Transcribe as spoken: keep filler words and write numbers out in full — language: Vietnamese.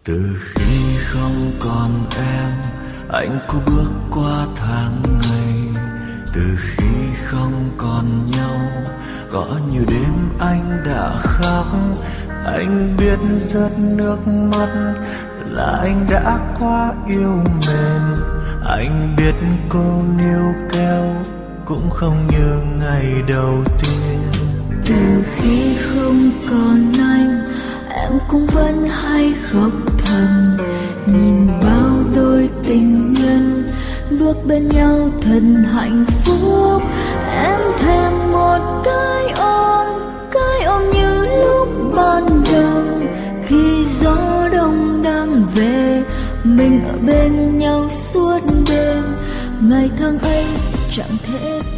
Từ khi không còn em, anh cứ bước qua tháng ngày. Từ khi không còn nhau, có nhiều đêm anh đã khóc. Anh biết rớt nước mắt là anh đã quá yêu mến. Anh biết cô níu kéo cũng không như ngày đầu tiên. Từ khi không còn anh, em cũng vẫn hay khóc thầm, nhìn bao đôi tình nhân bước bên nhau thật hạnh phúc. Em thèm một cái ôm, cái ôm như lúc ban đầu, khi gió đông đang về, mình ở bên nhau suốt đêm. Ngày tháng ấy chẳng thể